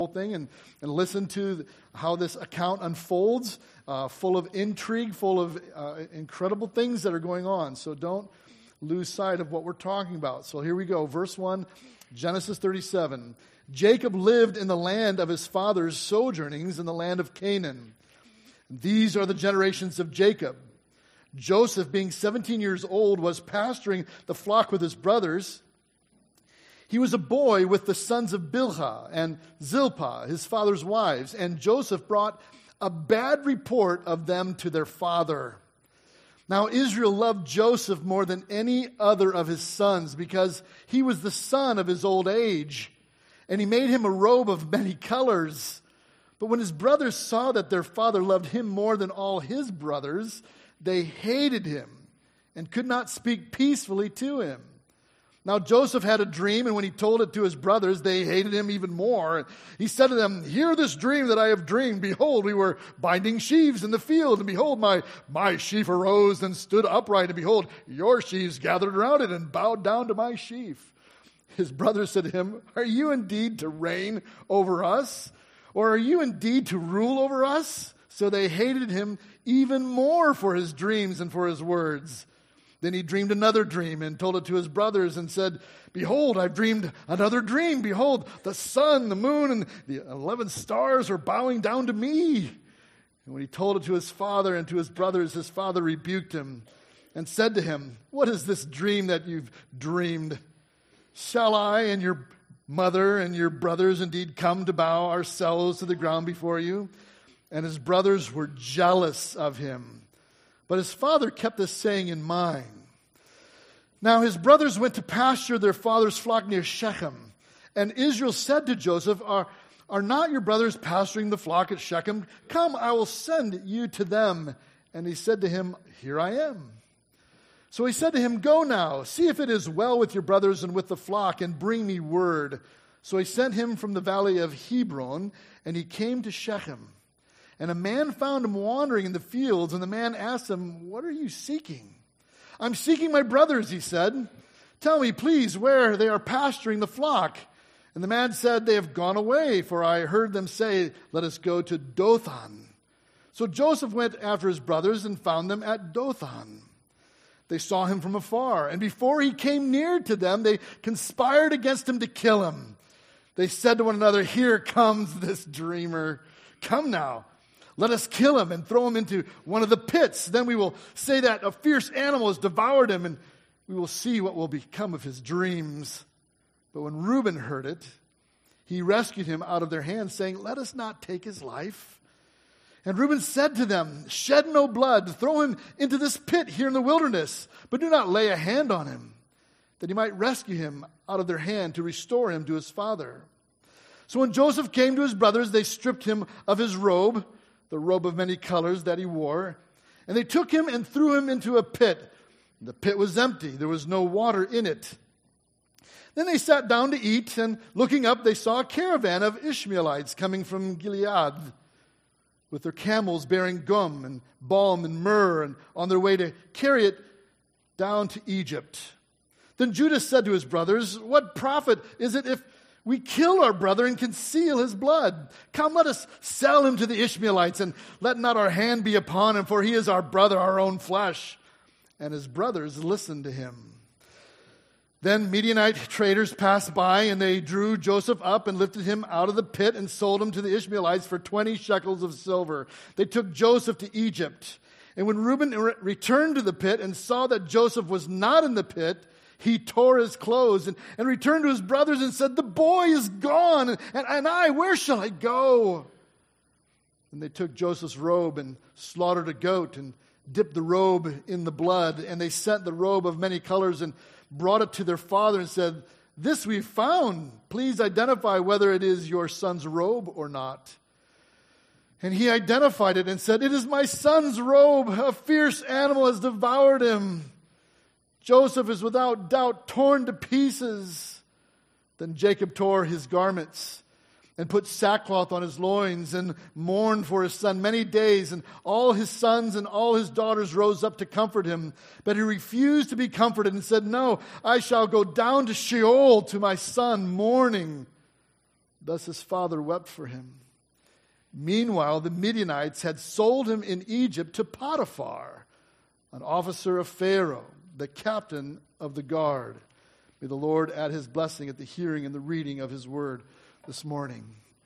whole thing and listen to how this account unfolds, full of intrigue, full of incredible things that are going on. So don't lose sight of what we're talking about. So here we go. Verse 1, Genesis 37. Jacob lived in the land of his father's sojournings in the land of Canaan. These are the generations of Jacob. Joseph, being 17 years old, was pasturing the flock with his brothers. He was a boy with the sons of Bilhah and Zilpah, his father's wives, and Joseph brought a bad report of them to their father. Now Israel loved Joseph more than any other of his sons because he was the son of his old age, and he made him a robe of many colors. But when his brothers saw that their father loved him more than all his brothers, they hated him and could not speak peacefully to him. Now Joseph had a dream, and when he told it to his brothers, they hated him even more. He said to them, "Hear this dream that I have dreamed. Behold, we were binding sheaves in the field, and behold, my sheaf arose and stood upright, and behold, your sheaves gathered around it and bowed down to my sheaf." His brothers said to him, "Are you indeed to reign over us? Or are you indeed to rule over us?" So they hated him even more for his dreams and for his words. Then he dreamed another dream and told it to his brothers and said, "Behold, I've dreamed another dream. Behold, the sun, the moon, and the 11 stars are bowing down to me." And when he told it to his father and to his brothers, his father rebuked him and said to him, "What is this dream that you've dreamed? Shall I and your mother and your brothers indeed come to bow ourselves to the ground before you?" And his brothers were jealous of him. But his father kept this saying in mind. Now his brothers went to pasture their father's flock near Shechem. And Israel said to Joseph, Are not your brothers pasturing the flock at Shechem? Come, I will send you to them. And he said to him, "Here I am." So he said to him, "Go now, see if it is well with your brothers and with the flock, and bring me word." So he sent him from the valley of Hebron, and he came to Shechem. And a man found him wandering in the fields, and the man asked him, "What are you seeking?" "I'm seeking my brothers," he said. "Tell me, please, where they are pasturing the flock." And the man said, "They have gone away, for I heard them say, 'Let us go to Dothan.'" So Joseph went after his brothers and found them at Dothan. They saw him from afar, and before he came near to them, they conspired against him to kill him. They said to one another, "Here comes this dreamer. Come now, let us kill him and throw him into one of the pits. Then we will say that a fierce animal has devoured him, and we will see what will become of his dreams." But when Reuben heard it, he rescued him out of their hands, saying, "Let us not take his life." And Reuben said to them, "Shed no blood. Throw him into this pit here in the wilderness, but do not lay a hand on him, that he might rescue him out of their hand to restore him to his father." So when Joseph came to his brothers, they stripped him of his robe, the robe of many colors that he wore. And they took him and threw him into a pit. The pit was empty. There was no water in it. Then they sat down to eat, and looking up, they saw a caravan of Ishmaelites coming from Gilead, with their camels bearing gum and balm and myrrh, and on their way to carry it down to Egypt. Then Judah said to his brothers, "What profit is it if we kill our brother and conceal his blood? Come, let us sell him to the Ishmaelites, and let not our hand be upon him, for he is our brother, our own flesh." And his brothers listened to him. Then Midianite traders passed by, and they drew Joseph up and lifted him out of the pit and sold him to the Ishmaelites for 20 shekels of silver. They took Joseph to Egypt. And when Reuben returned to the pit and saw that Joseph was not in the pit, he tore his clothes and returned to his brothers and said, "The boy is gone, and I, where shall I go?" And they took Joseph's robe and slaughtered a goat and dipped the robe in the blood. And they sent the robe of many colors and brought it to their father and said, "This we found. Please identify whether it is your son's robe or not." And he identified it and said, "It is my son's robe. A fierce animal has devoured him. Joseph is without doubt torn to pieces." Then Jacob tore his garments and put sackcloth on his loins and mourned for his son many days. And all his sons and all his daughters rose up to comfort him. But he refused to be comforted and said, "No, I shall go down to Sheol to my son mourning." Thus his father wept for him. Meanwhile, the Midianites had sold him in Egypt to Potiphar, an officer of Pharaoh, the captain of the guard. May the Lord add his blessing at the hearing and the reading of his word this morning.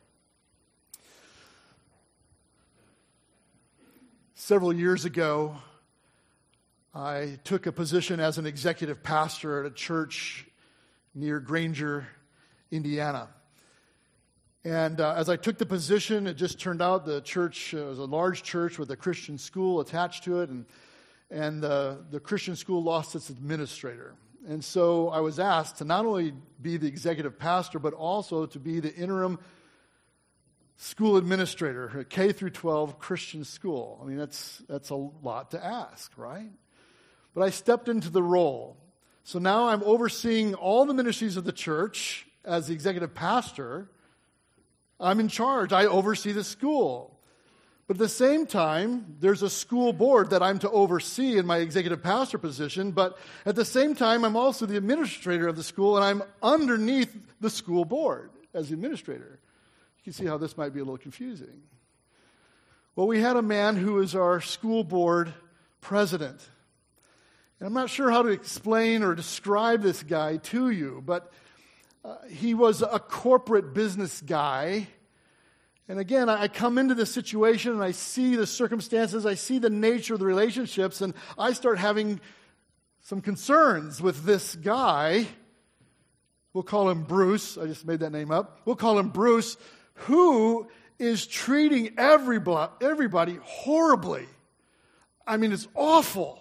Several years ago, I took a position as an executive pastor at a church near Granger, Indiana. And as I took the position, it just turned out the church was a large church with a Christian school attached to it, and the Christian school lost its administrator. And so I was asked to not only be the executive pastor, but also to be the interim school administrator, a K through 12 Christian school. I mean, that's a lot to ask, right? But I stepped into the role. So now I'm overseeing all the ministries of the church as the executive pastor. I'm in charge. I oversee the school. But at the same time, there's a school board that I'm to oversee in my executive pastor position. But at the same time, I'm also the administrator of the school, and I'm underneath the school board as the administrator. You can see how this might be a little confusing. Well, we had a man who is our school board president. And I'm not sure how to explain or describe this guy to you, but he was a corporate business guy. And again, I come into this situation and I see the circumstances, I see the nature of the relationships, and I start having some concerns with this guy. We'll call him Bruce. I just made that name up. We'll call him Bruce, who is treating everybody horribly. I mean, it's awful.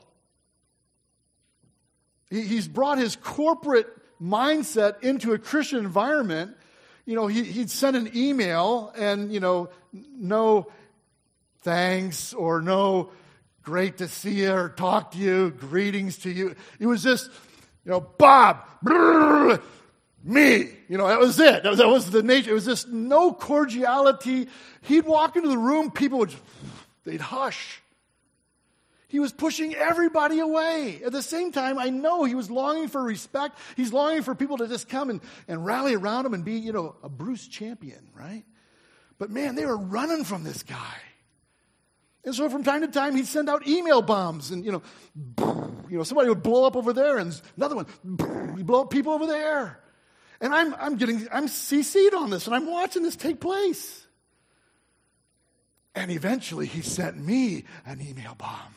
He's brought his corporate mindset into a Christian environment. You know, he'd send an email and, no thanks or no great to see you or talk to you, greetings to you. It was just, Bob, brrr, me. That was it. That was the nature. It was just no cordiality. He'd walk into the room, people they'd hush. He was pushing everybody away. At the same time, I know he was longing for respect. He's longing for people to just come and rally around him and be, a Bruce champion, right? But man, they were running from this guy. And so from time to time, he'd send out email bombs and, somebody would blow up over there and another one, he'd blow up people over there. And I'm CC'd on this and I'm watching this take place. And eventually he sent me an email bomb.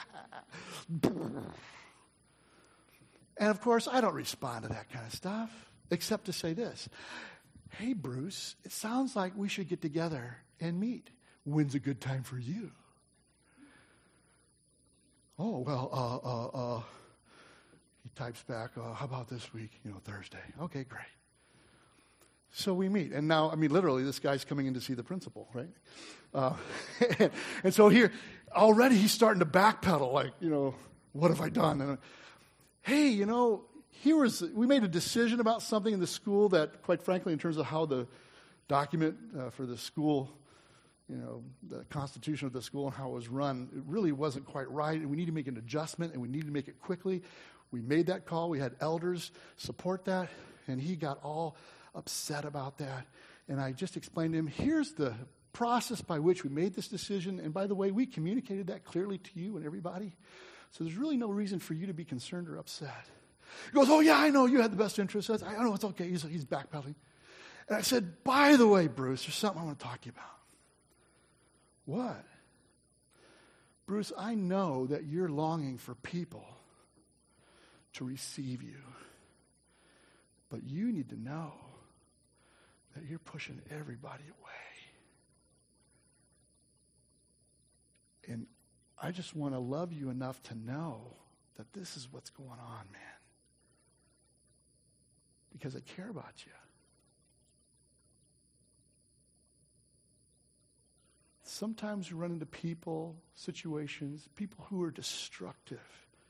And of course, I don't respond to that kind of stuff, except to say this. Hey, Bruce, it sounds like we should get together and meet. When's a good time for you? Oh, well, he types back, how about this week? Thursday. Okay, great. So we meet. And now, literally, this guy's coming in to see the principal, right? And so here, already he's starting to backpedal, like, what have I done? And, hey, we made a decision about something in the school that, quite frankly, in terms of how the document for the school, the constitution of the school and how it was run, it really wasn't quite right, and we need to make an adjustment, and we need to make it quickly. We made that call. We had elders support that, and he got all upset about that. And I just explained to him, here's the process by which we made this decision. And by the way, we communicated that clearly to you and everybody. So there's really no reason for you to be concerned or upset. He goes, oh, yeah, I know you had the best interest. I know it's okay. He's backpedaling. And I said, by the way, Bruce, there's something I want to talk to you about. What? Bruce, I know that you're longing for people to receive you. But you need to know that you're pushing everybody away. And I just want to love you enough to know that this is what's going on, man. Because I care about you. Sometimes we run into people, situations, people who are destructive.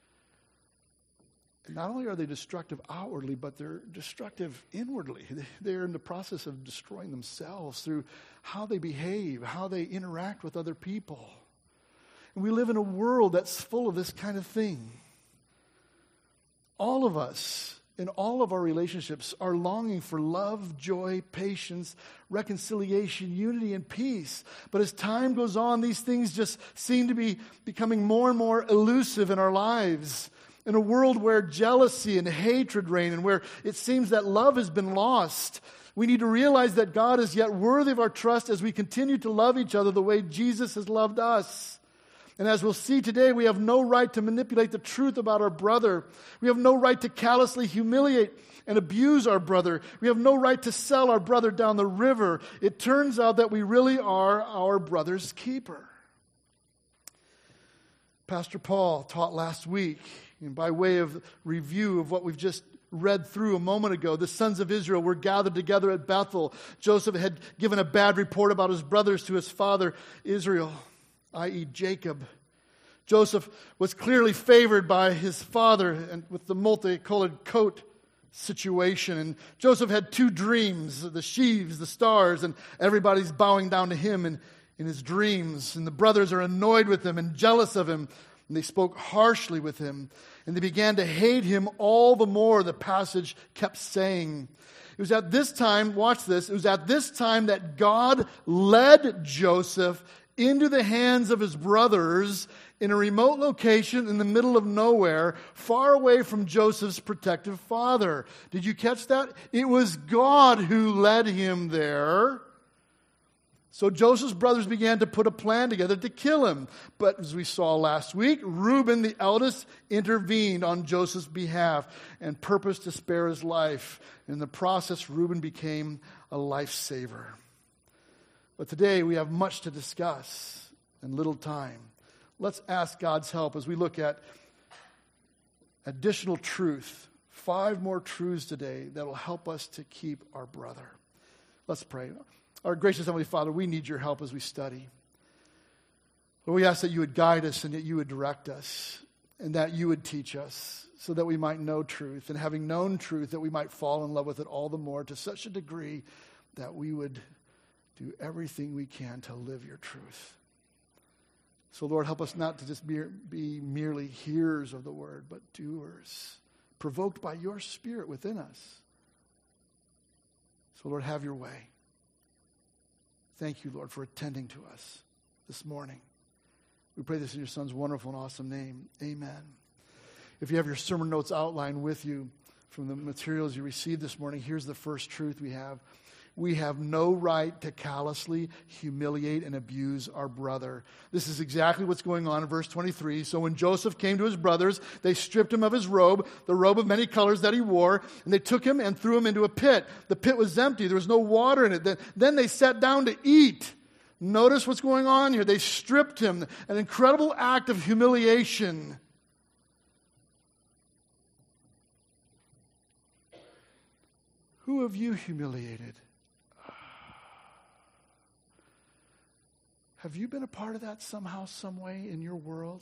And not only are they destructive outwardly, but they're destructive inwardly. They're in the process of destroying themselves through how they behave, how they interact with other people. And we live in a world that's full of this kind of thing. All of us in all of our relationships are longing for love, joy, patience, reconciliation, unity, and peace. But as time goes on, these things just seem to be becoming more and more elusive in our lives. In a world where jealousy and hatred reign and where it seems that love has been lost, we need to realize that God is yet worthy of our trust as we continue to love each other the way Jesus has loved us. And as we'll see today, we have no right to manipulate the truth about our brother. We have no right to callously humiliate and abuse our brother. We have no right to sell our brother down the river. It turns out that we really are our brother's keeper. Pastor Paul taught last week, and by way of review of what we've just read through a moment ago, the sons of Israel were gathered together at Bethel. Joseph had given a bad report about his brothers to his father Israel, i.e. Jacob. Joseph was clearly favored by his father and with the multicolored coat situation. And Joseph had two dreams, the sheaves, the stars, and everybody's bowing down to him in his dreams. And the brothers are annoyed with him and jealous of him. And they spoke harshly with him. And they began to hate him all the more, the passage kept saying. It was at this time, watch this, it was at this time that God led Joseph into the hands of his brothers in a remote location in the middle of nowhere, far away from Joseph's protective father. Did you catch that? It was God who led him there. So Joseph's brothers began to put a plan together to kill him. But as we saw last week, Reuben, the eldest, intervened on Joseph's behalf and purposed to spare his life. In the process, Reuben became a lifesaver. But today we have much to discuss and little time. Let's ask God's help as we look at additional truth. 5 more truths today that will help us to keep our brother. Let's pray. Our gracious Heavenly Father, we need your help as we study. Lord, we ask that you would guide us and that you would direct us and that you would teach us so that we might know truth. And having known truth, that we might fall in love with it all the more to such a degree that we would do everything we can to live your truth. So, Lord, help us not to just be merely hearers of the word, but doers, provoked by your Spirit within us. So, Lord, have your way. Thank you, Lord, for attending to us this morning. We pray this in your Son's wonderful and awesome name. Amen. If you have your sermon notes outlined with you from the materials you received this morning, here's the first truth we have. We have no right to callously humiliate and abuse our brother. This is exactly what's going on in verse 23. So when Joseph came to his brothers, they stripped him of his robe, the robe of many colors that he wore, and they took him and threw him into a pit. The pit was empty. There was no water in it. Then they sat down to eat. Notice what's going on here. They stripped him. An incredible act of humiliation. Who have you humiliated? Have you been a part of that somehow, some way in your world?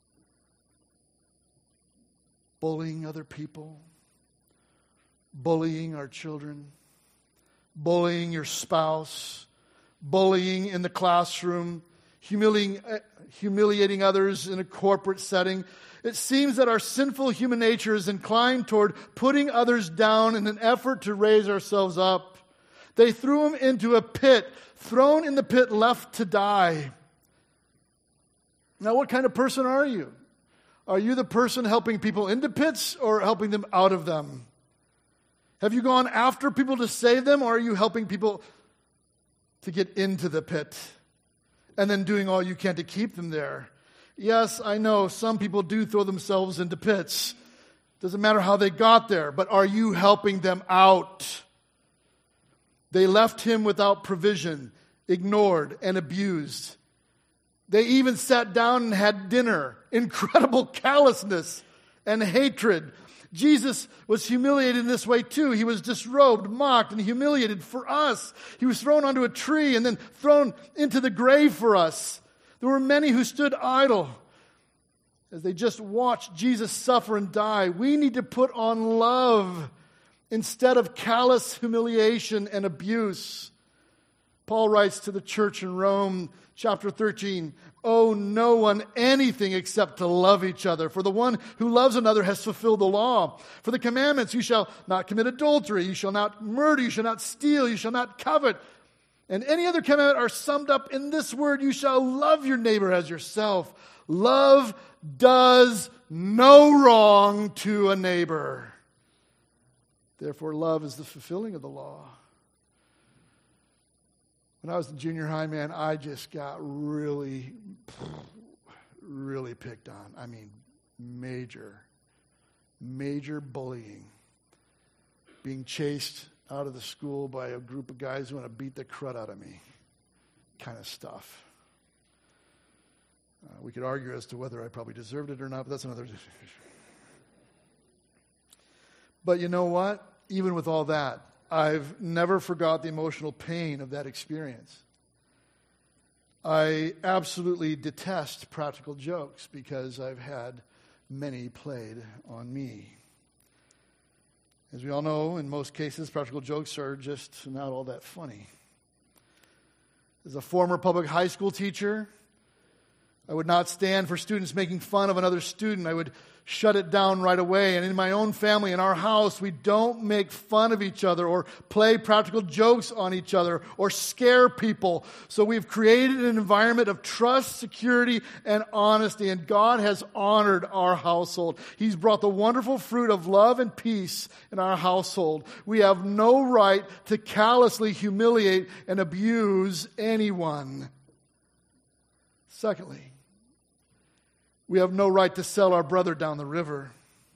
Bullying other people, bullying our children, bullying your spouse, bullying in the classroom, humiliating others in a corporate setting. It seems that our sinful human nature is inclined toward putting others down in an effort to raise ourselves up. They threw him into a pit, thrown in the pit, left to die. Now, what kind of person are you? Are you the person helping people into pits or helping them out of them? Have you gone after people to save them, or are you helping people to get into the pit and then doing all you can to keep them there? Yes, I know some people do throw themselves into pits. Doesn't matter how they got there, but are you helping them out? They left him without provision, ignored and abused. They even sat down and had dinner. Incredible callousness and hatred. Jesus was humiliated in this way too. He was disrobed, mocked, and humiliated for us. He was thrown onto a tree and then thrown into the grave for us. There were many who stood idle as they just watched Jesus suffer and die. We need to put on love instead of callous humiliation and abuse. Paul writes to the church in Rome, chapter 13, owe no one anything except to love each other. For the one who loves another has fulfilled the law. For the commandments, you shall not commit adultery, you shall not murder, you shall not steal, you shall not covet. And any other commandment are summed up in this word, you shall love your neighbor as yourself. Love does no wrong to a neighbor. Therefore, love is the fulfilling of the law. When I was in junior high, man, I just got really picked on. I mean, major bullying. Being chased out of the school by a group of guys who want to beat the crud out of me. Kind of stuff. We could argue as to whether I probably deserved it or not, but that's another issue. But you know what? Even with all that, I've never forgot the emotional pain of that experience. I absolutely detest practical jokes because I've had many played on me. As we all know, in most cases, practical jokes are just not all that funny. As a former public high school teacher, I would not stand for students making fun of another student. I would shut it down right away. And in my own family, in our house, we don't make fun of each other or play practical jokes on each other or scare people. So we've created an environment of trust, security, and honesty. And God has honored our household. He's brought the wonderful fruit of love and peace in our household. We have no right to callously humiliate and abuse anyone. Secondly, we have no right to sell our brother down the river.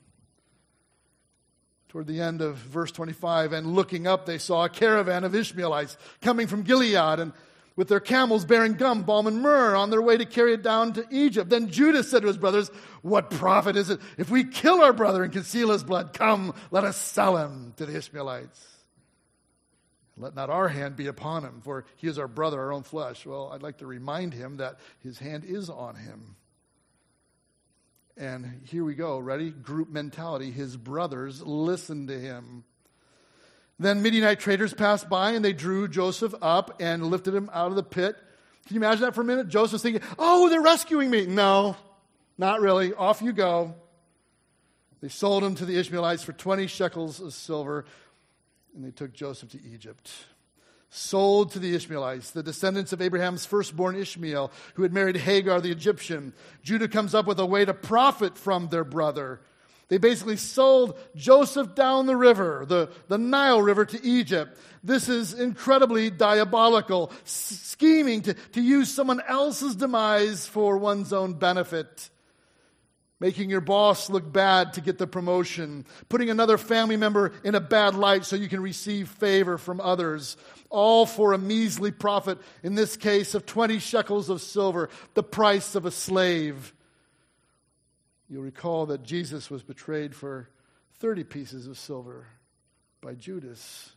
Toward the end of verse 25, and looking up, they saw a caravan of Ishmaelites coming from Gilead, and with their camels bearing gum, balm, and myrrh on their way to carry it down to Egypt. Then Judah said to his brothers, what profit is it if we kill our brother and conceal his blood? Come, let us sell him to the Ishmaelites. Let not our hand be upon him, for he is our brother, our own flesh. Well, I'd like to remind him that his hand is on him. And here we go, ready? Group mentality. His brothers listened to him. Then Midianite traders passed by, and they drew Joseph up and lifted him out of the pit. Can you imagine that for a minute? Joseph's thinking, oh, they're rescuing me. No, not really. Off you go. They sold him to the Ishmaelites for 20 shekels of silver, and they took Joseph to Egypt. Sold to the Ishmaelites, the descendants of Abraham's firstborn Ishmael, who had married Hagar the Egyptian. Judah comes up with a way to profit from their brother. They basically sold Joseph down the river, the Nile River, to Egypt. This is incredibly diabolical, scheming to use someone else's demise for one's own benefit. Making your boss look bad to get the promotion. Putting another family member in a bad light so you can receive favor from others. All for a measly profit, in this case of 20 shekels of silver, the price of a slave. You'll recall that Jesus was betrayed for 30 pieces of silver by Judas.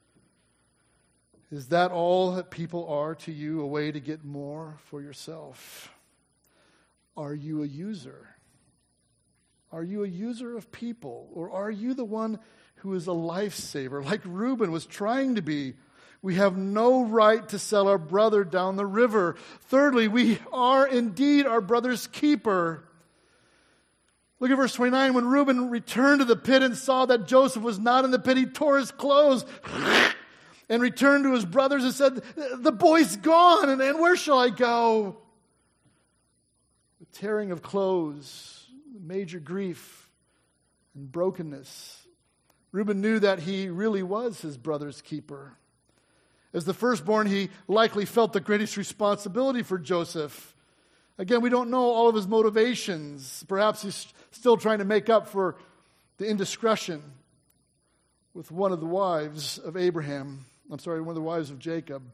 Is that all that people are to you, a way to get more for yourself? Are you a user? Are you a user of people? Or are you the one who is a lifesaver, like Reuben was trying to be? We have no right to sell our brother down the river. Thirdly, we are indeed our brother's keeper. Look at verse 29. When Reuben returned to the pit and saw that Joseph was not in the pit, he tore his clothes and returned to his brothers and said, the boy's gone, and where shall I go? The tearing of clothes, major grief and brokenness. Reuben knew that he really was his brother's keeper. As the firstborn, he likely felt the greatest responsibility for Joseph. Again, we don't know all of his motivations. Perhaps he's still trying to make up for the indiscretion with one of the wives of Jacob.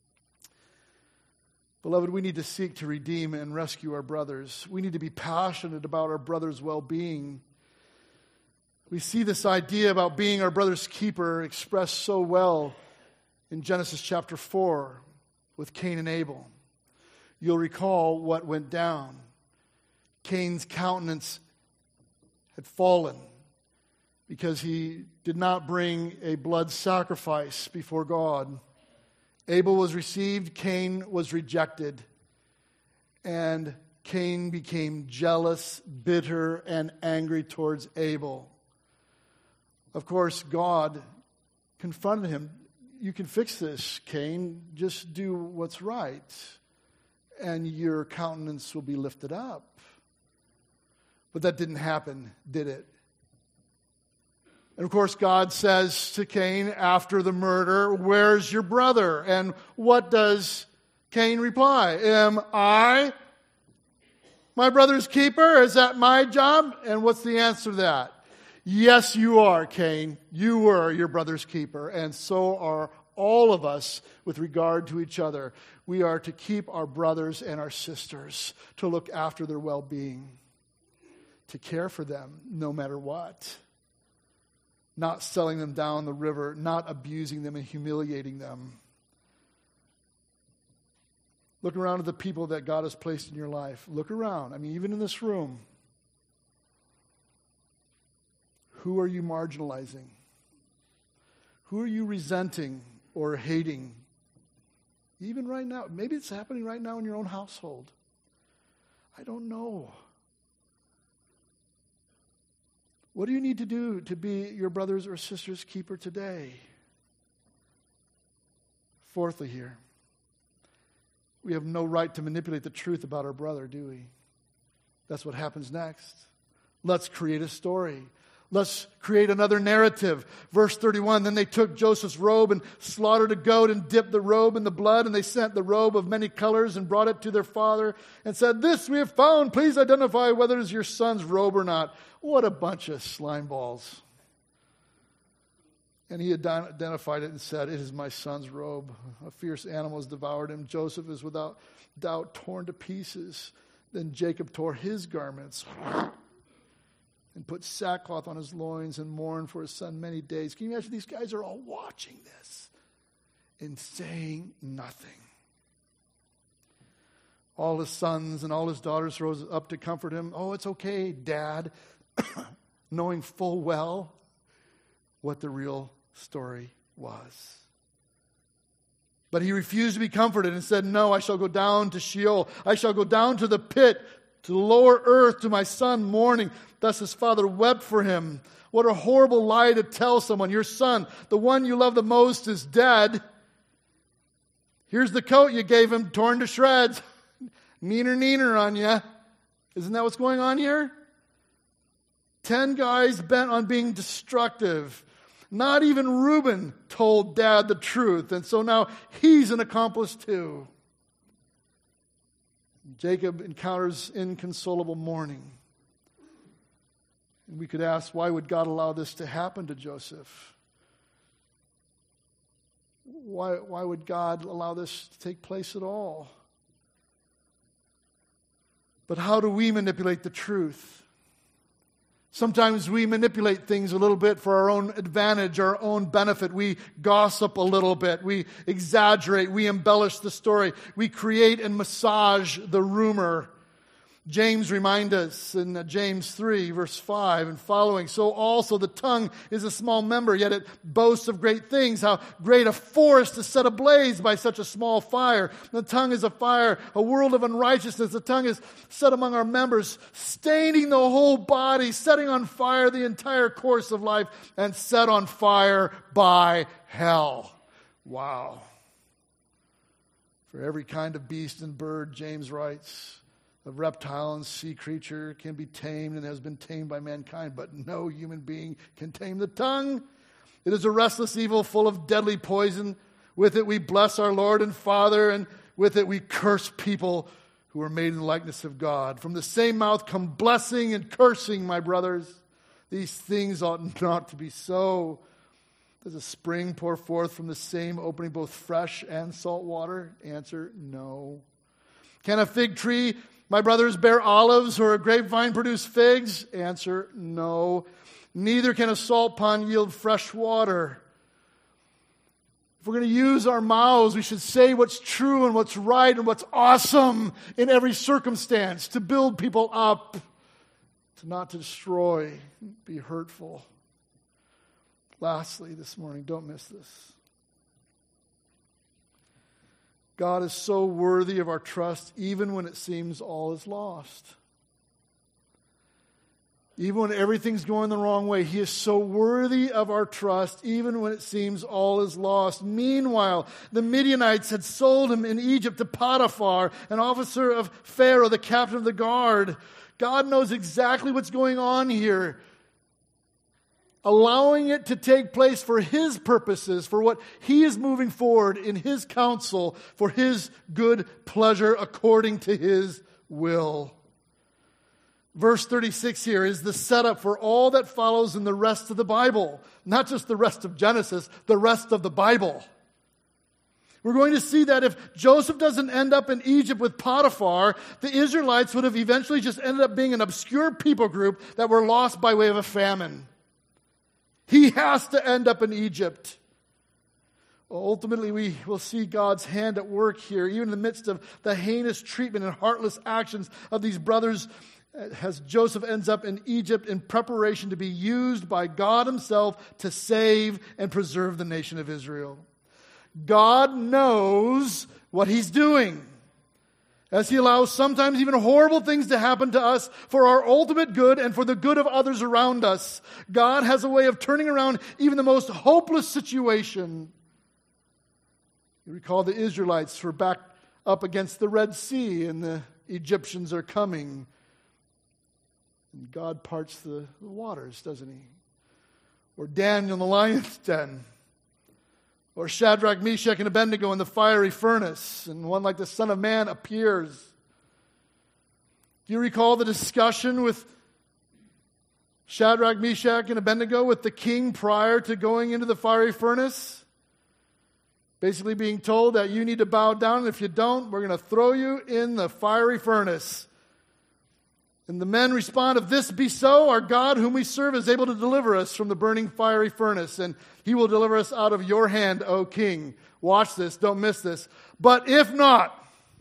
Beloved, we need to seek to redeem and rescue our brothers. We need to be passionate about our brothers' well-being. We see this idea about being our brother's keeper expressed so well in Genesis chapter 4 with Cain and Abel. You'll recall what went down. Cain's countenance had fallen because he did not bring a blood sacrifice before God. Abel was received, Cain was rejected. And Cain became jealous, bitter, and angry towards Abel. Of course, God confronted him. You can fix this, Cain. Just do what's right, and your countenance will be lifted up. But that didn't happen, did it? And of course, God says to Cain after the murder, "Where's your brother?" And what does Cain reply? "Am I my brother's keeper? Is that my job?" And what's the answer to that? Yes, you are, Cain. You were your brother's keeper, and so are all of us with regard to each other. We are to keep our brothers and our sisters, to look after their well-being, to care for them no matter what. Not selling them down the river, not abusing them and humiliating them. Look around at the people that God has placed in your life. Look around. I mean, even in this room. Who are you marginalizing? Who are you resenting or hating? Even right now. Maybe it's happening right now in your own household. I don't know. What do you need to do to be your brother's or sister's keeper today? Fourthly here, we have no right to manipulate the truth about our brother, do we? That's what happens next. Let's create a story. Let's create another narrative. Verse 31, then they took Joseph's robe and slaughtered a goat and dipped the robe in the blood, and they sent the robe of many colors and brought it to their father and said, "This we have found. Please identify whether it is your son's robe or not." What a bunch of slime balls. And he identified it and said, "It is my son's robe. A fierce animal has devoured him. Joseph is without doubt torn to pieces." Then Jacob tore his garments and put sackcloth on his loins and mourned for his son many days. Can you imagine? These guys are all watching this and saying nothing. All his sons and all his daughters rose up to comfort him. "Oh, it's okay, Dad," knowing full well what the real story was. But he refused to be comforted and said, "No, I shall go down to Sheol. I shall go down to the pit, to the lower earth, to my son mourning." Thus his father wept for him. What a horrible lie to tell someone. Your son, the one you love the most, is dead. Here's the coat you gave him, torn to shreds. Neener on you. Isn't that what's going on here? 10 guys bent on being destructive. Not even Reuben told Dad the truth, and so now he's an accomplice too. Jacob encounters inconsolable mourning. And we could ask, why would God allow this to happen to Joseph? Why would God allow this to take place at all? But how do we manipulate the truth? Sometimes we manipulate things a little bit for our own advantage, our own benefit. We gossip a little bit. We exaggerate. We embellish the story. We create and massage the rumor. James reminds us in James 3, verse 5 and following, "So also the tongue is a small member, yet it boasts of great things. How great a forest is set ablaze by such a small fire. The tongue is a fire, a world of unrighteousness. The tongue is set among our members, staining the whole body, setting on fire the entire course of life, and set on fire by hell." Wow. For every kind of beast and bird, James writes, "A reptile and sea creature can be tamed and has been tamed by mankind, but no human being can tame the tongue. It is a restless evil full of deadly poison. With it we bless our Lord and Father, and with it we curse people who are made in the likeness of God. From the same mouth come blessing and cursing, my brothers. These things ought not to be so. Does a spring pour forth from the same opening both fresh and salt water? Answer, no. Can a fig tree, my brothers, bear olives, or a grapevine produce figs? Answer, no. Neither can a salt pond yield fresh water. If we're going to use our mouths, we should say what's true and what's right and what's awesome in every circumstance, to build people up, to not to destroy, be hurtful. Lastly, this morning, don't miss this. God is so worthy of our trust, even when it seems all is lost. Even when everything's going the wrong way, He is so worthy of our trust, even when it seems all is lost. Meanwhile, the Midianites had sold him in Egypt to Potiphar, an officer of Pharaoh, the captain of the guard. God knows exactly what's going on here, allowing it to take place for His purposes, for what He is moving forward in His counsel, for His good pleasure according to His will. Verse 36 here is the setup for all that follows in the rest of the Bible. Not just the rest of Genesis, the rest of the Bible. We're going to see that if Joseph doesn't end up in Egypt with Potiphar, the Israelites would have eventually just ended up being an obscure people group that were lost by way of a famine. He has to end up in Egypt. Ultimately, we will see God's hand at work here, even in the midst of the heinous treatment and heartless actions of these brothers, as Joseph ends up in Egypt in preparation to be used by God Himself to save and preserve the nation of Israel. God knows what He's doing, as He allows sometimes even horrible things to happen to us for our ultimate good and for the good of others around us. God has a way of turning around even the most hopeless situation. You recall the Israelites were back up against the Red Sea and the Egyptians are coming. And God parts the waters, doesn't He? Or Daniel in the lion's den. Or Shadrach, Meshach, and Abednego in the fiery furnace. And one like the Son of Man appears. Do you recall the discussion with Shadrach, Meshach, and Abednego with the king prior to going into the fiery furnace? Basically being told that you need to bow down, and if you don't, we're going to throw you in the fiery furnace. And the men respond, if this be so, our God whom we serve is able to deliver us from the burning fiery furnace, and He will deliver us out of your hand, O king. Watch this, don't miss this. But if not,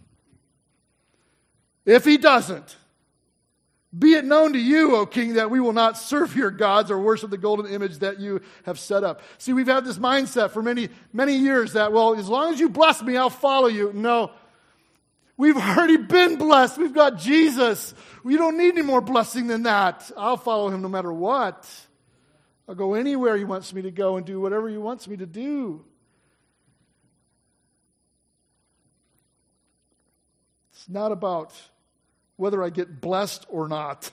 if He doesn't, be it known to you, O king, that we will not serve your gods or worship the golden image that you have set up. See, we've had this mindset for many, many years that, well, as long as you bless me, I'll follow you. No. We've already been blessed. We've got Jesus. We don't need any more blessing than that. I'll follow Him no matter what. I'll go anywhere He wants me to go and do whatever He wants me to do. It's not about whether I get blessed or not.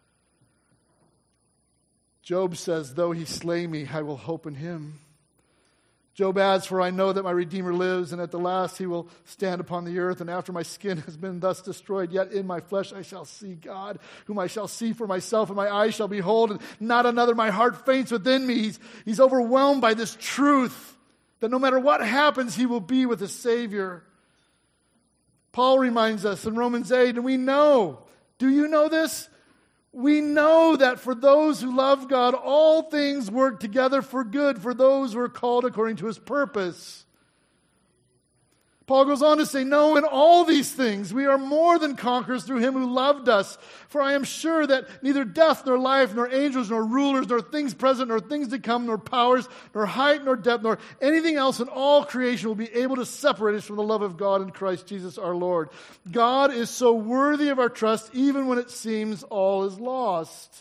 Job says, though He slay me, I will hope in Him. Job adds, for I know that my Redeemer lives, and at the last He will stand upon the earth, and after my skin has been thus destroyed, yet in my flesh I shall see God, whom I shall see for myself, and my eyes shall behold, and not another. My heart faints within me. He's overwhelmed by this truth, that no matter what happens, he will be with the Savior. Paul reminds us in Romans 8, and we know, do you know this? We know that for those who love God, all things work together for good, for those who are called according to His purpose. Paul goes on to say, no, in all these things we are more than conquerors through Him who loved us. For I am sure that neither death, nor life, nor angels, nor rulers, nor things present, nor things to come, nor powers, nor height, nor depth, nor anything else in all creation will be able to separate us from the love of God in Christ Jesus our Lord. God is so worthy of our trust, even when it seems all is lost.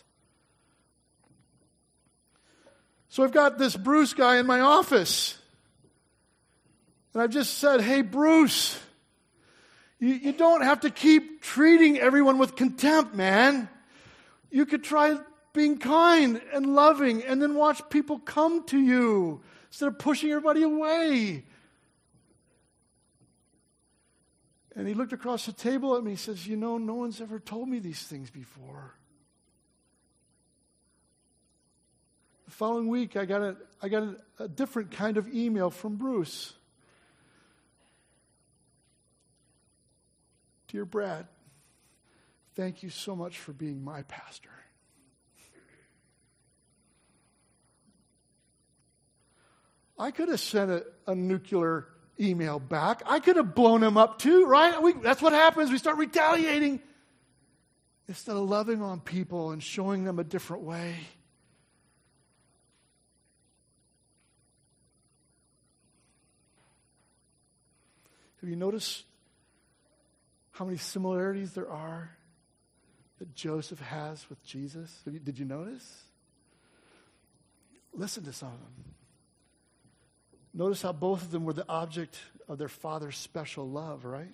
So I've got this Bruce guy in my office. And I've just said, hey, Bruce, you don't have to keep treating everyone with contempt, man. You could try being kind and loving and then watch people come to you instead of pushing everybody away. And he looked across the table at me and says, you know, no one's ever told me these things before. The following week, I got a different kind of email from Bruce. Dear Brad, thank you so much for being my pastor. I could have sent a nuclear email back. I could have blown him up too, right? That's what happens. We start retaliating instead of loving on people and showing them a different way. Have you noticed how many similarities there are that Joseph has with Jesus? Did you notice? Listen to some of them. Notice how both of them were the object of their father's special love, right?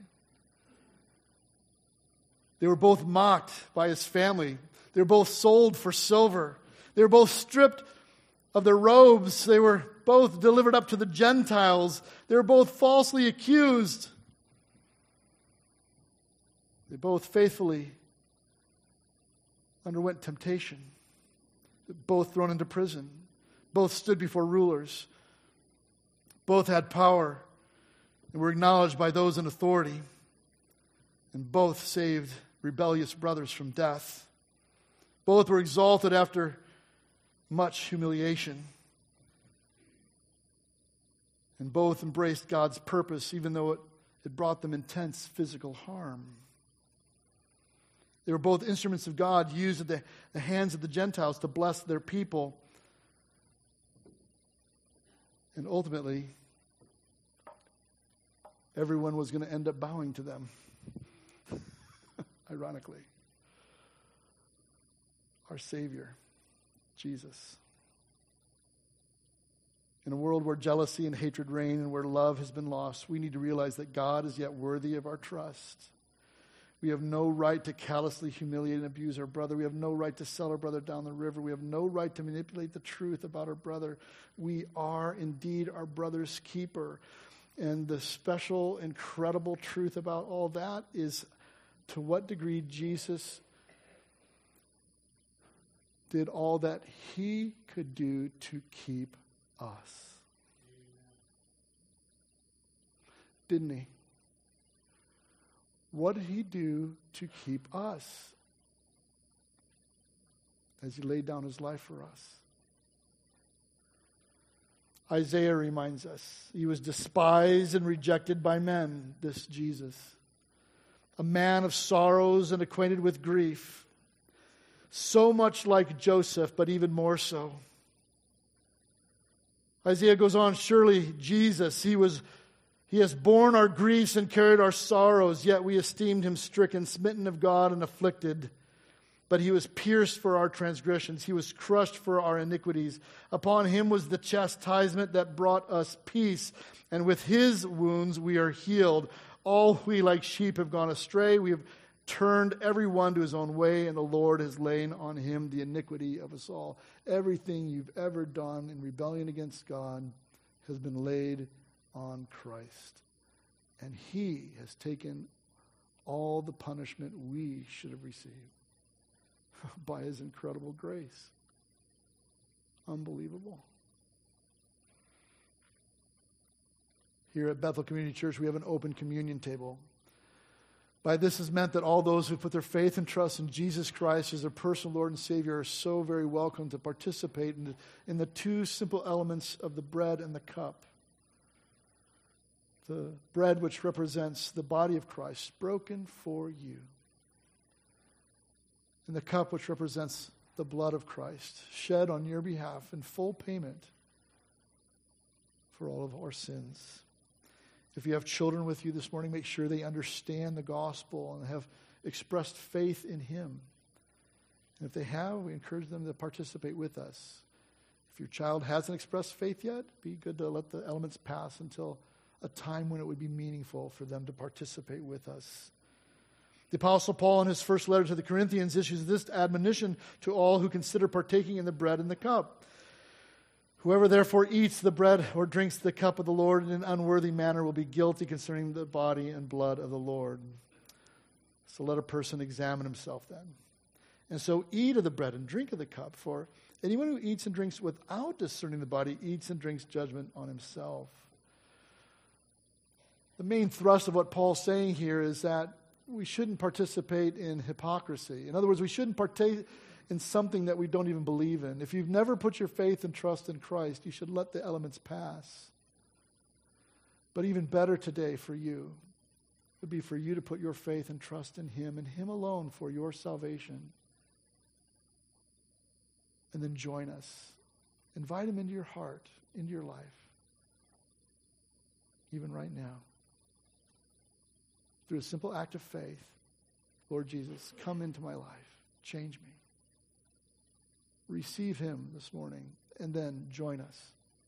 They were both mocked by his family. They were both sold for silver. They were both stripped of their robes. They were both delivered up to the Gentiles. They were both falsely accused. They both faithfully underwent temptation. Both thrown into prison. Both stood before rulers. Both had power and were acknowledged by those in authority. And both saved rebellious brothers from death. Both were exalted after much humiliation. And both embraced God's purpose, even though it brought them intense physical harm. They were both instruments of God used at the hands of the Gentiles to bless their people. And ultimately, everyone was going to end up bowing to them. Ironically. Our Savior, Jesus. In a world where jealousy and hatred reign and where love has been lost, we need to realize that God is yet worthy of our trust. We have no right to callously humiliate and abuse our brother. We have no right to sell our brother down the river. We have no right to manipulate the truth about our brother. We are indeed our brother's keeper. And the special, incredible truth about all that is to what degree Jesus did all that he could do to keep us. Didn't he? What did he do to keep us as he laid down his life for us? Isaiah reminds us, he was despised and rejected by men, this Jesus. A man of sorrows and acquainted with grief. So much like Joseph, but even more so. Isaiah goes on, surely Jesus, He has borne our griefs and carried our sorrows, yet we esteemed him stricken, smitten of God, and afflicted. But he was pierced for our transgressions. He was crushed for our iniquities. Upon him was the chastisement that brought us peace, and with his wounds we are healed. All we like sheep have gone astray. We have turned every one to his own way, and the Lord has laid on him the iniquity of us all. Everything you've ever done in rebellion against God has been laid on Christ. And he has taken all the punishment we should have received by his incredible grace. Unbelievable. Here at Bethel Community Church, we have an open communion table. By this is meant that all those who put their faith and trust in Jesus Christ as their personal Lord and Savior are so very welcome to participate in the two simple elements of the bread and the cup. The bread, which represents the body of Christ, broken for you. And the cup, which represents the blood of Christ, shed on your behalf in full payment for all of our sins. If you have children with you this morning, make sure they understand the gospel and have expressed faith in him. And if they have, we encourage them to participate with us. If your child hasn't expressed faith yet, be good to let the elements pass until a time when it would be meaningful for them to participate with us. The Apostle Paul, in his first letter to the Corinthians, issues this admonition to all who consider partaking in the bread and the cup. Whoever therefore eats the bread or drinks the cup of the Lord in an unworthy manner will be guilty concerning the body and blood of the Lord. So let a person examine himself then. And so eat of the bread and drink of the cup, for anyone who eats and drinks without discerning the body eats and drinks judgment on himself. The main thrust of what Paul's saying here is that we shouldn't participate in hypocrisy. In other words, we shouldn't partake in something that we don't even believe in. If you've never put your faith and trust in Christ, you should let the elements pass. But even better today for you would be for you to put your faith and trust in him and him alone for your salvation. And then join us. Invite him into your heart, into your life, even right now. through a simple act of faith, Lord Jesus, come into my life. Change me. Receive him this morning, and then join us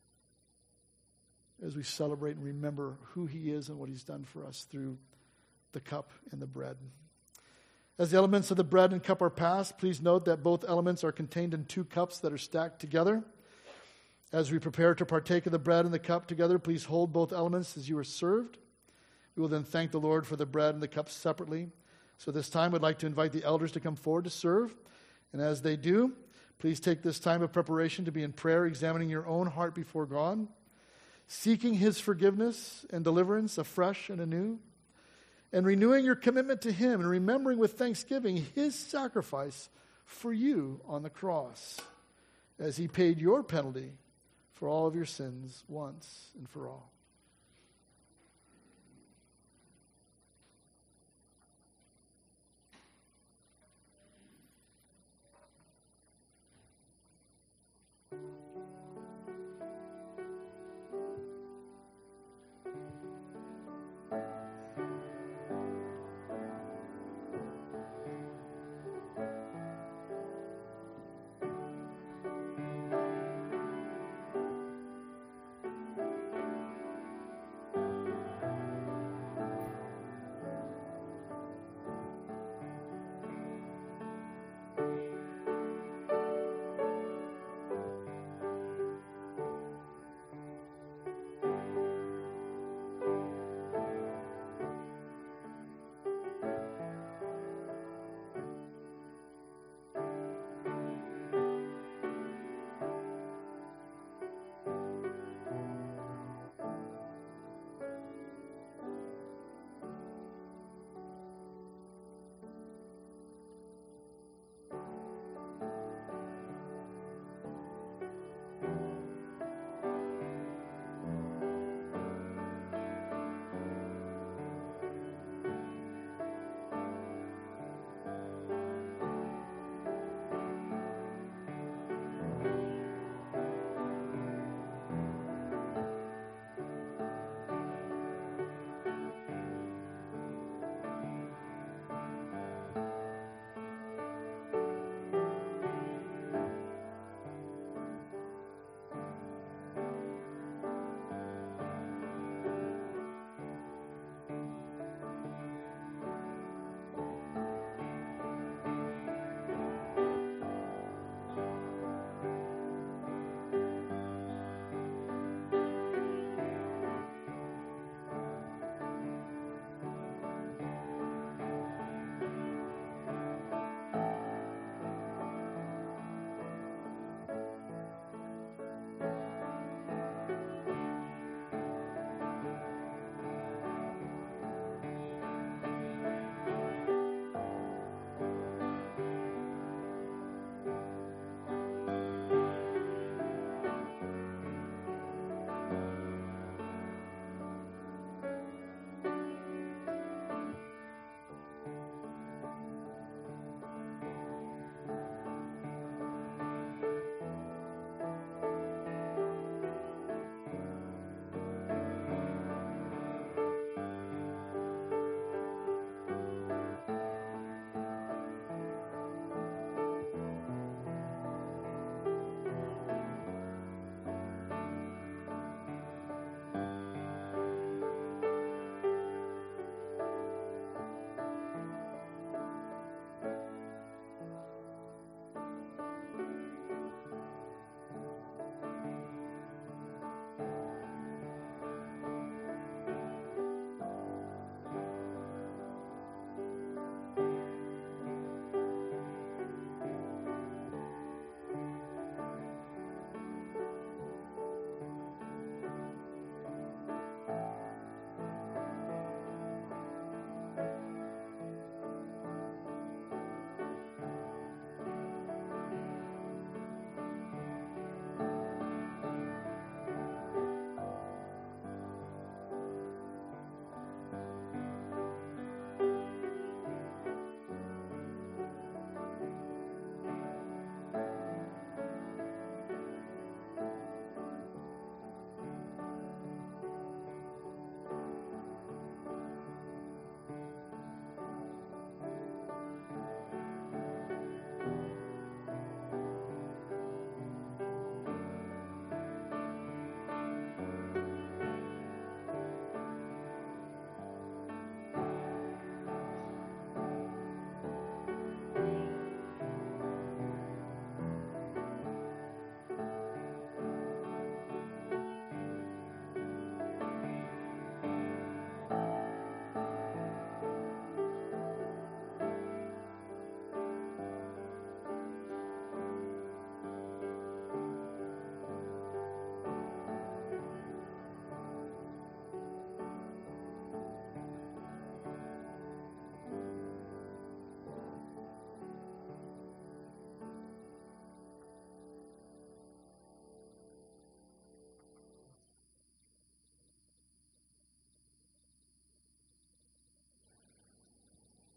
as we celebrate and remember who he is and what he's done for us through the cup and the bread. As the elements of the bread and cup are passed, please note that both elements are contained in 2 cups that are stacked together. As we prepare to partake of the bread and the cup together, please hold both elements as you are served. We will then thank the Lord for the bread and the cup separately. So this time, I'd like to invite the elders to come forward to serve. And as they do, please take this time of preparation to be in prayer, examining your own heart before God, seeking his forgiveness and deliverance afresh and anew, and renewing your commitment to him and remembering with thanksgiving his sacrifice for you on the cross as he paid your penalty for all of your sins once and for all.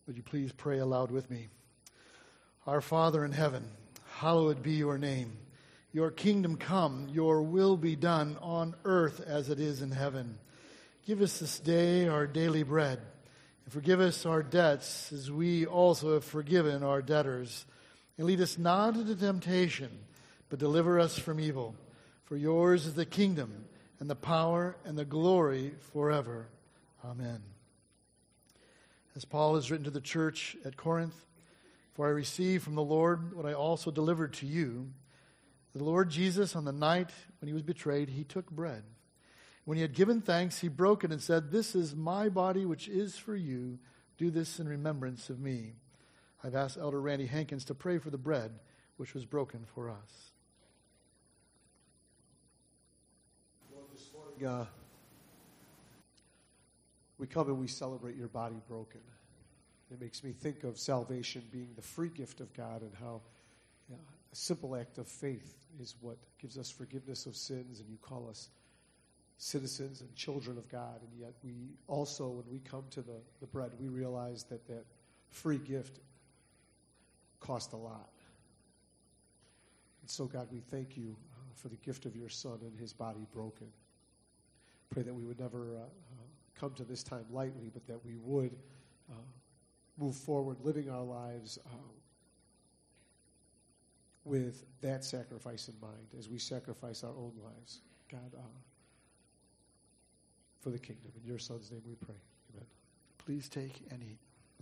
Would you please pray aloud with me? Our Father in heaven, hallowed be your name. Your kingdom come, your will be done on earth as it is in heaven. Give us this day our daily bread, and forgive us our debts as we also have forgiven our debtors. And lead us not into temptation, but deliver us from evil. For yours is the kingdom, and the power, and the glory forever. Amen. As Paul has written to the church at Corinth, for I received from the Lord what I also delivered to you. The Lord Jesus, on the night when he was betrayed, he took bread. When he had given thanks, he broke it and said, "This is my body, which is for you. Do this in remembrance of me." I've asked Elder Randy Hankins to pray for the bread, which was broken for us. Lord, this morning, we come and we celebrate your body broken. It makes me think of salvation being the free gift of God, and how a simple act of faith is what gives us forgiveness of sins, and you call us citizens and children of God. And yet we also, when we come to the bread, we realize that free gift cost a lot. And so, God, we thank you for the gift of your Son and his body broken. Pray that we would never come to this time lightly, but that we would move forward living our lives with that sacrifice in mind as we sacrifice our own lives, God, for the kingdom. In your Son's name we pray. Amen. Please take and eat.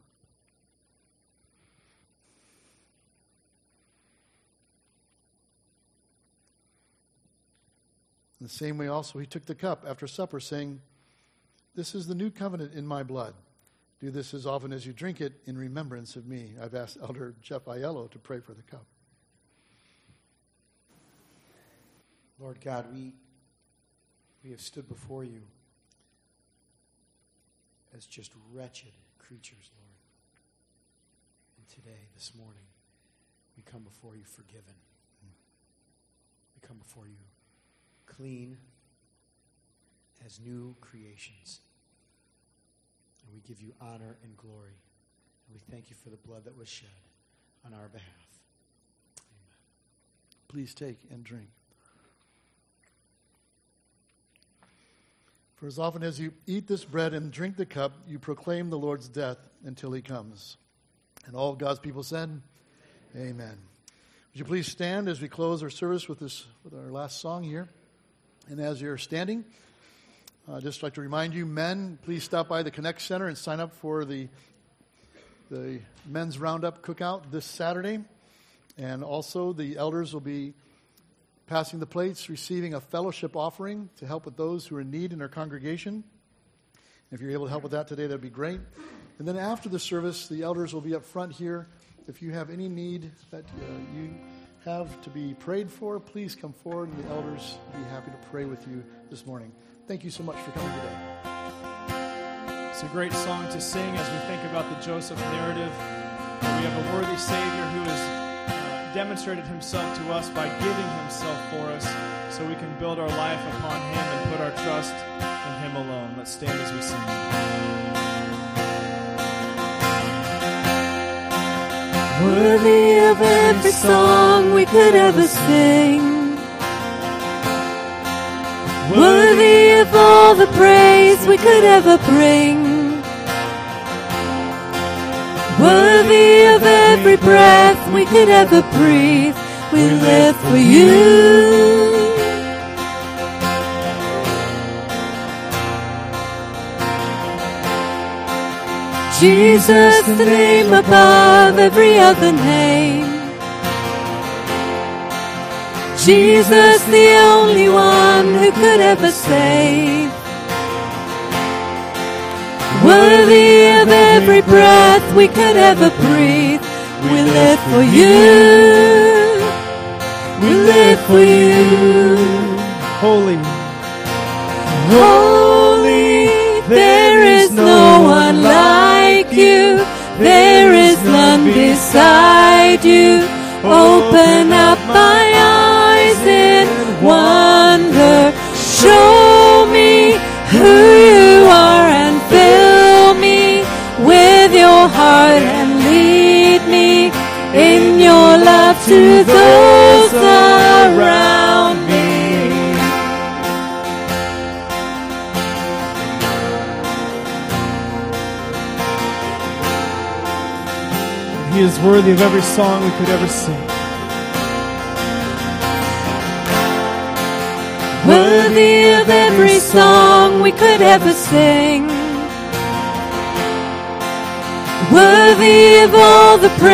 In the same way also he took the cup after supper, saying, "This is the new covenant in my blood. Do this as often as you drink it in remembrance of me." I've asked Elder Jeff Aiello to pray for the cup. Lord God, we have stood before you as just wretched creatures, Lord. And today, this morning, we come before you forgiven. We come before you clean as new creations. And we give you honor and glory. And we thank you for the blood that was shed on our behalf. Amen. Please take and drink. For as often as you eat this bread and drink the cup, you proclaim the Lord's death until he comes. And all of God's people said, Amen. Would you please stand as we close our service with our last song here? And as you're standing, I'd just like to remind you, men, please stop by the Connect Center and sign up for the Men's Roundup Cookout this Saturday. And also the elders will be passing the plates, receiving a fellowship offering to help with those who are in need in our congregation. If you're able to help with that today, that'd be great. And then after the service, the elders will be up front here. If you have any need that you have to be prayed for, please come forward, and the elders will be happy to pray with you this morning. Thank you so much for coming today. It's a great song to sing as we think about the Joseph narrative. We have a worthy Savior who has demonstrated himself to us by giving himself for us, so we can build our life upon him and put our trust in him alone. Let's stand as we sing. Worthy of every song we could ever sing, worthy of all the praise we could ever bring, worthy of every breath we could ever breathe. We live for you. Jesus, the name above every other name. Jesus, the only one who could ever save. Worthy of every breath we could ever breathe. We live for you. We live for you. Holy. Holy, there is no one like you. There is none beside you. Open up my eyes in wonder. Show me who you are and fill me with your heart to those around me. He is worthy of every song we could ever sing. Worthy of every song we could ever sing. Worthy of all the praise.